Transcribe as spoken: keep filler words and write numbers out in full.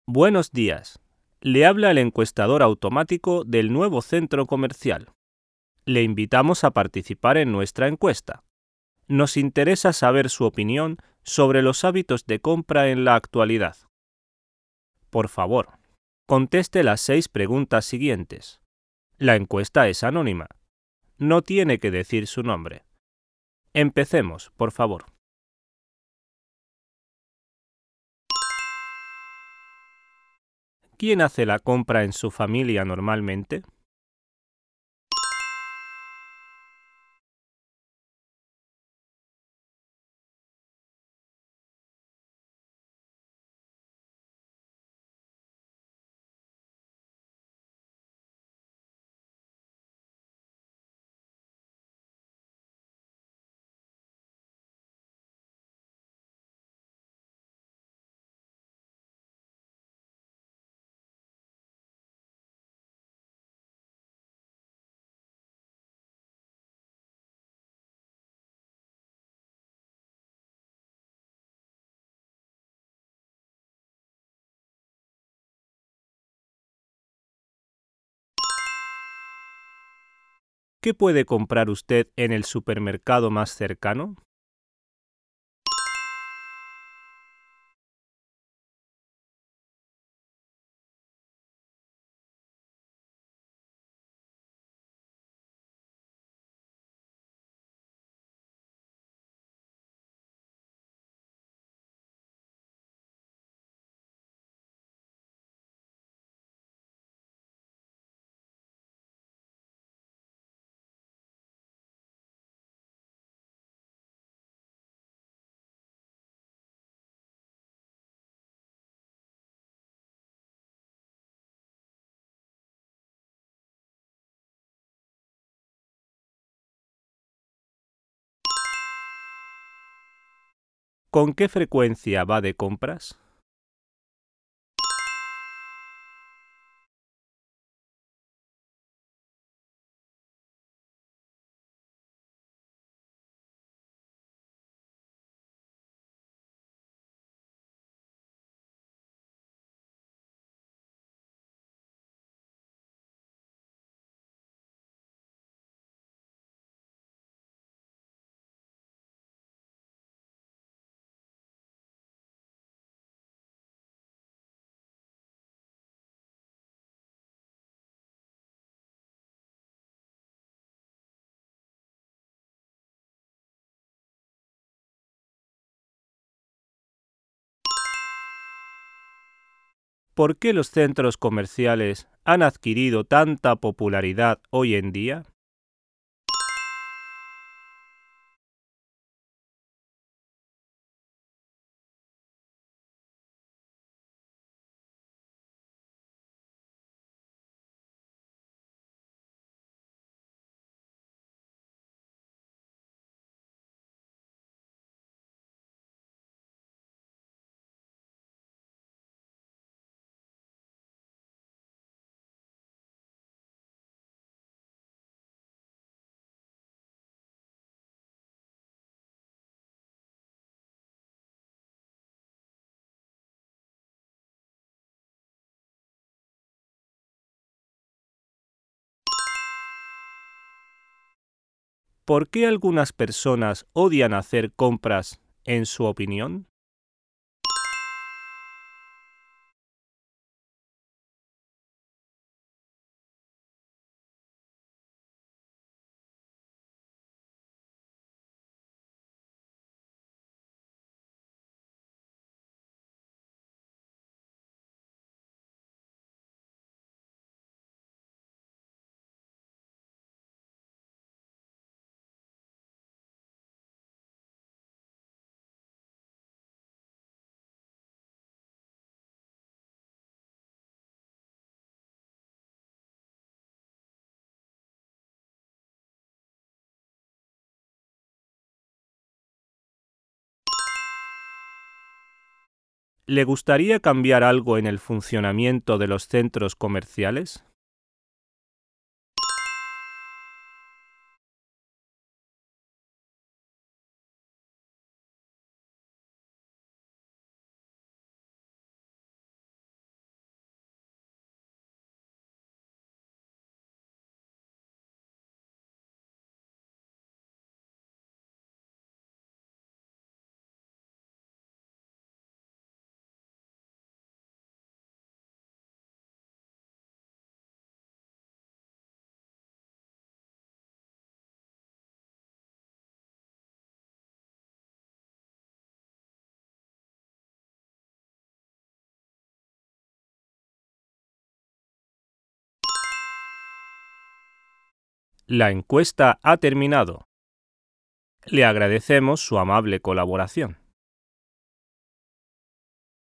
Buenos días. Le habla el encuestador automático del nuevo centro comercial. Le invitamos a participar en nuestra encuesta. Nos interesa saber su opinión sobre los hábitos de compra en la actualidad. Por favor, conteste las seis preguntas siguientes. La encuesta es anónima. No tiene que decir su nombre. Empecemos, por favor. ¿Quién hace la compra en su familia normalmente? ¿Qué puede comprar usted en el supermercado más cercano? ¿Con qué frecuencia va de compras? ¿Por qué los centros comerciales han adquirido tanta popularidad hoy en día? ¿Por qué algunas personas odian hacer compras, en su opinión? ¿Le gustaría cambiar algo en el funcionamiento de los centros comerciales? La encuesta ha terminado. Le agradecemos su amable colaboración.